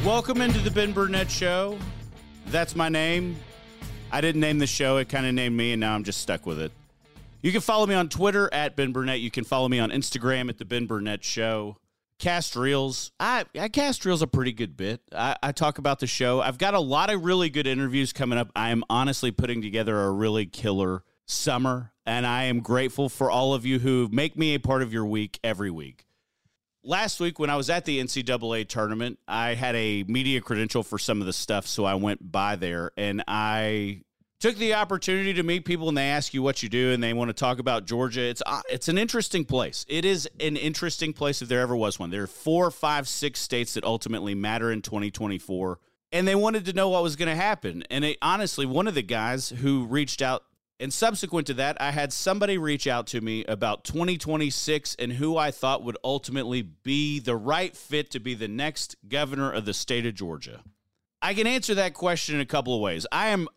Welcome into the Ben Burnett Show. That's my name. I didn't name the show. It kind of named me, and now I'm just stuck with it. You can follow me on Twitter at Ben Burnett. You can follow me on Instagram at the Ben Burnett Show. Cast Reels. I cast Reels a pretty good bit. I talk about the show. I've got a lot of really good interviews coming up. I am honestly putting together a really killer summer, and I am grateful for all of you who make me a part of your week every week. Last week, when I was at the NCAA tournament, I had a media credential for some of the stuff, so I went by there, and I took the opportunity to meet people, and they ask you what you do, and they want to talk about Georgia. It's an interesting place. It is an interesting place if there ever was one. There are 4, 5, 6 states that ultimately matter in 2024, and they wanted to know what was going to happen. And honestly, one of the guys who reached out, and subsequent to that, I had somebody reach out to me about 2026 and who I thought would ultimately be the right fit to be the next governor of the state of Georgia. I can answer that question in a couple of ways. I am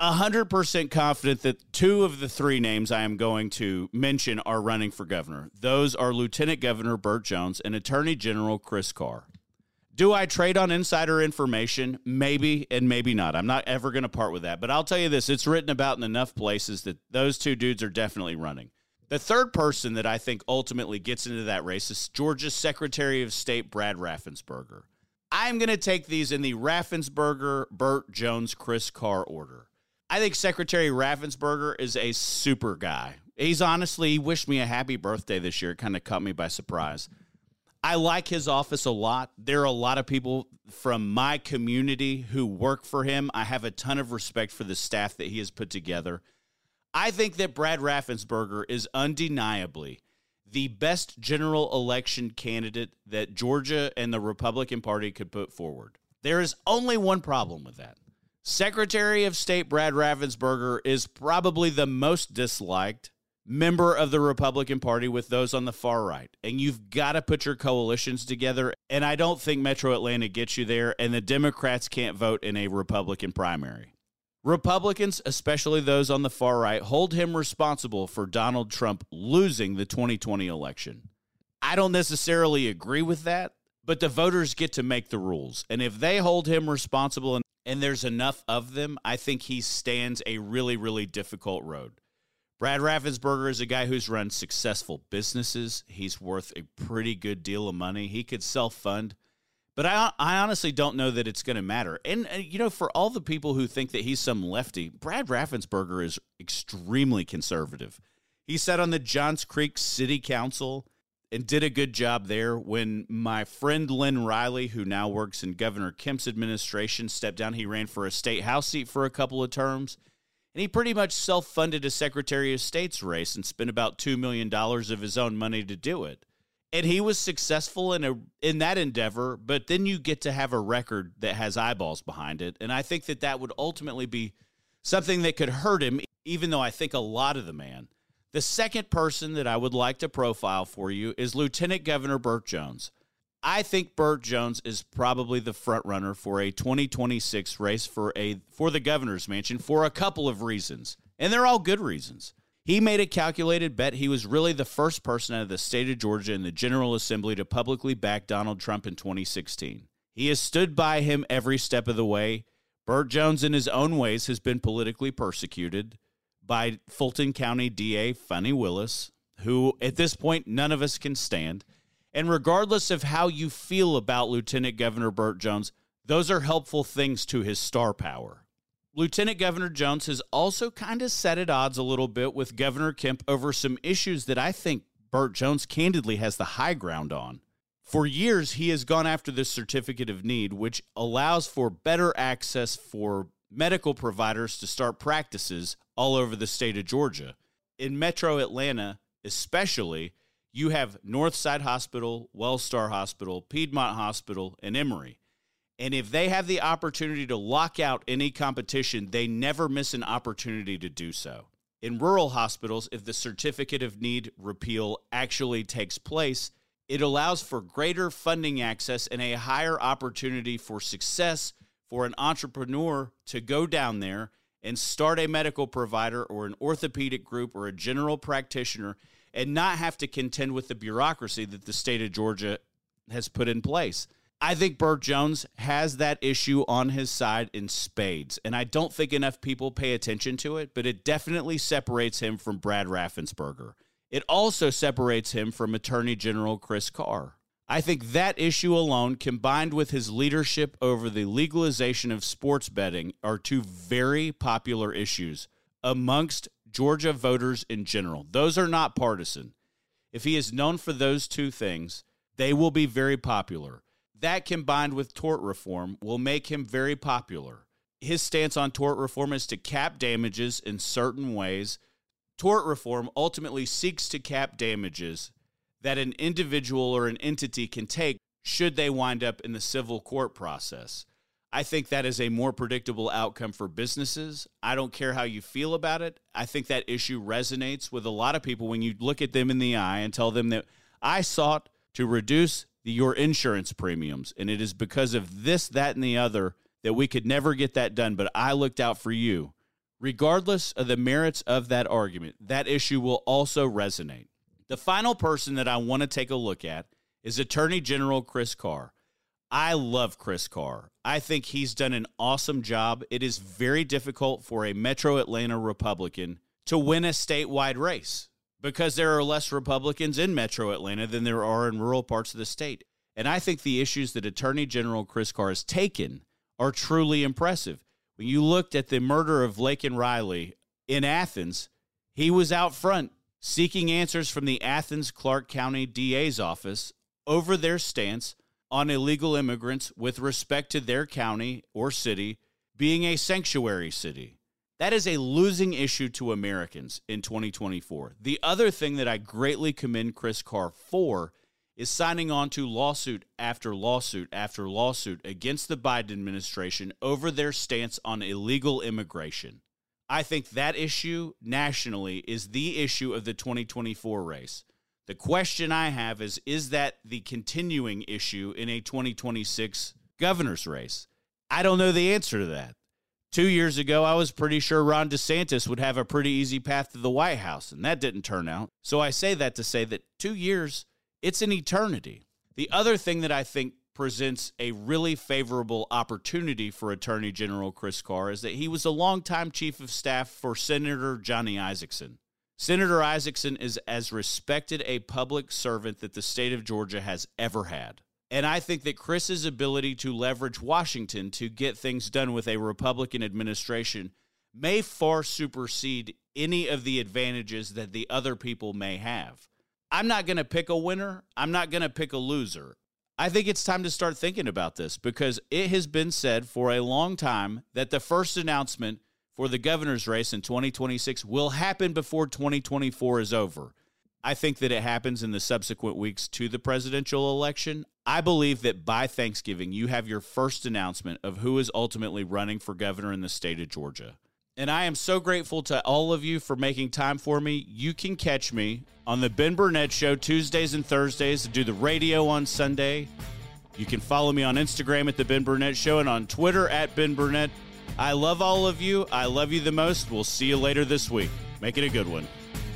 100% confident that 2 of the 3 names I am going to mention are running for governor. Those are Lieutenant Governor Burt Jones and Attorney General Chris Carr. Do I trade on insider information? Maybe and maybe not. I'm not ever going to part with that. But I'll tell you this, it's written about in enough places that those 2 dudes are definitely running. The third person that I think ultimately gets into that race is Georgia's Secretary of State, Brad Raffensperger. I'm going to take these in the Raffensperger, Burt Jones, Chris Carr order. I think Secretary Raffensperger is a super guy. He wished me a happy birthday this year. It kind of caught me by surprise. I like his office a lot. There are a lot of people from my community who work for him. I have a ton of respect for the staff that he has put together. I think that Brad Raffensperger is undeniably the best general election candidate that Georgia and the Republican Party could put forward. There is only one problem with that. Secretary of State Brad Raffensperger is probably the most disliked member of the Republican Party with those on the far right. And you've got to put your coalitions together. And I don't think Metro Atlanta gets you there. And the Democrats can't vote in a Republican primary. Republicans, especially those on the far right, hold him responsible for Donald Trump losing the 2020 election. I don't necessarily agree with that, but the voters get to make the rules. And if they hold him responsible and there's enough of them, I think he stands a really, really difficult road. Brad Raffensperger is a guy who's run successful businesses. He's worth a pretty good deal of money. He could self-fund. But I honestly don't know that it's going to matter. And, for all the people who think that he's some lefty, Brad Raffensperger is extremely conservative. He sat on the Johns Creek City Council and did a good job there. When my friend Lynn Riley, who now works in Governor Kemp's administration, stepped down, he ran for a state house seat for a couple of terms. And he pretty much self-funded a Secretary of State's race and spent about $2 million of his own money to do it. And he was successful in that endeavor, but then you get to have a record that has eyeballs behind it. And I think that would ultimately be something that could hurt him, even though I think a lot of the man. The second person that I would like to profile for you is Lieutenant Governor Burt Jones. I think Burt Jones is probably the front runner for a 2026 race for the governor's mansion for a couple of reasons, and they're all good reasons. He made a calculated bet. He was really the first person out of the state of Georgia in the General Assembly to publicly back Donald Trump in 2016. He has stood by him every step of the way. Burt Jones, in his own ways, has been politically persecuted by Fulton County DA Fani Willis, who at this point none of us can stand. And regardless of how you feel about Lieutenant Governor Burt Jones, those are helpful things to his star power. Lieutenant Governor Jones has also kind of set at odds a little bit with Governor Kemp over some issues that I think Burt Jones candidly has the high ground on. For years, he has gone after the Certificate of Need, which allows for better access for medical providers to start practices all over the state of Georgia. In Metro Atlanta, especially, you have Northside Hospital, Wellstar Hospital, Piedmont Hospital, and Emory. And if they have the opportunity to lock out any competition, they never miss an opportunity to do so. In rural hospitals, if the Certificate of Need repeal actually takes place, it allows for greater funding access and a higher opportunity for success for an entrepreneur to go down there and start a medical provider or an orthopedic group or a general practitioner and not have to contend with the bureaucracy that the state of Georgia has put in place. I think Burt Jones has that issue on his side in spades, and I don't think enough people pay attention to it, but it definitely separates him from Brad Raffensperger. It also separates him from Attorney General Chris Carr. I think that issue alone, combined with his leadership over the legalization of sports betting, are two very popular issues amongst Georgia voters in general. Those are not partisan. If he is known for those two things, they will be very popular. That combined with tort reform will make him very popular. His stance on tort reform is to cap damages in certain ways. Tort reform ultimately seeks to cap damages that an individual or an entity can take should they wind up in the civil court process. I think that is a more predictable outcome for businesses. I don't care how you feel about it. I think that issue resonates with a lot of people when you look at them in the eye and tell them that I sought to reduce your insurance premiums, and it is because of this, that, and the other that we could never get that done, but I looked out for you. Regardless of the merits of that argument, that issue will also resonate. The final person that I want to take a look at is Attorney General Chris Carr. I love Chris Carr. I think he's done an awesome job. It is very difficult for a Metro Atlanta Republican to win a statewide race, because there are less Republicans in Metro Atlanta than there are in rural parts of the state. And I think the issues that Attorney General Chris Carr has taken are truly impressive. When you looked at the murder of Laken Riley in Athens, he was out front seeking answers from the Athens-Clarke County DA's office over their stance on illegal immigrants with respect to their county or city being a sanctuary city. That is a losing issue to Americans in 2024. The other thing that I greatly commend Chris Carr for is signing on to lawsuit after lawsuit after lawsuit against the Biden administration over their stance on illegal immigration. I think that issue nationally is the issue of the 2024 race. The question I have is that the continuing issue in a 2026 governor's race? I don't know the answer to that. 2 years ago, I was pretty sure Ron DeSantis would have a pretty easy path to the White House, and that didn't turn out. So I say that to say that 2 years, it's an eternity. The other thing that I think presents a really favorable opportunity for Attorney General Chris Carr is that he was a longtime chief of staff for Senator Johnny Isakson. Senator Isakson is as respected a public servant that the state of Georgia has ever had. And I think that Chris's ability to leverage Washington to get things done with a Republican administration may far supersede any of the advantages that the other people may have. I'm not going to pick a winner. I'm not going to pick a loser. I think it's time to start thinking about this, because it has been said for a long time that the first announcement for the governor's race in 2026 will happen before 2024 is over. I think that it happens in the subsequent weeks to the presidential election. I believe that by Thanksgiving, you have your first announcement of who is ultimately running for governor in the state of Georgia. And I am so grateful to all of you for making time for me. You can catch me on the Ben Burnett Show Tuesdays and Thursdays, do the radio on Sunday. You can follow me on Instagram at The Ben Burnett Show and on Twitter at Ben Burnett. I love all of you. I love you the most. We'll see you later this week. Make it a good one.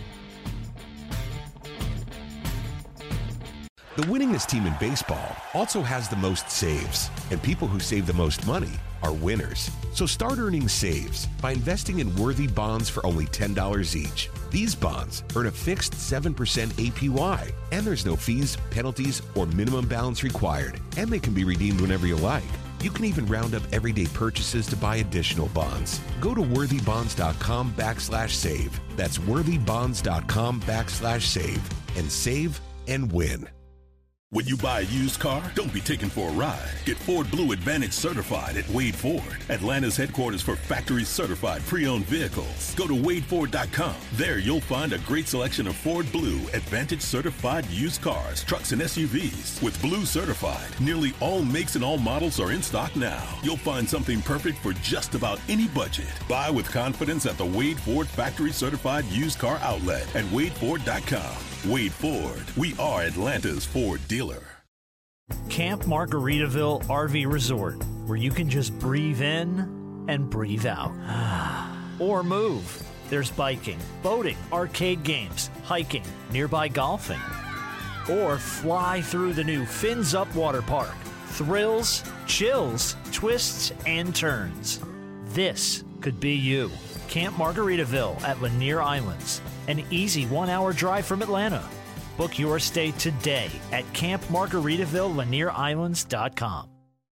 The winningest team in baseball also has the most saves, and people who save the most money are winners. So start earning saves by investing in Worthy bonds for only $10 each. These bonds earn a fixed 7% APY, and there's no fees, penalties, or minimum balance required, and they can be redeemed whenever you like. You can even round up everyday purchases to buy additional bonds. Go to worthybonds.com/save. That's worthybonds.com/save and save and win. When you buy a used car, don't be taken for a ride. Get Ford Blue Advantage certified at Wade Ford, Atlanta's headquarters for factory certified pre-owned vehicles. Go to wadeford.com. There you'll find a great selection of Ford Blue Advantage certified used cars, trucks, and SUVs. With Blue certified, nearly all makes and all models are in stock now. You'll find something perfect for just about any budget. Buy with confidence at the Wade Ford factory certified used car outlet at wadeford.com. Wade Ford, we are Atlanta's Ford dealer. Camp Margaritaville RV Resort, where you can just breathe in and breathe out. Or move. There's biking, boating, arcade games, hiking, nearby golfing. Or fly through the new Fins Up Water Park. Thrills, chills, twists, and turns. This could be you. Camp Margaritaville at Lanier Islands, an easy 1-hour drive from Atlanta. Book your stay today at campmargaritavillelanierislands.com.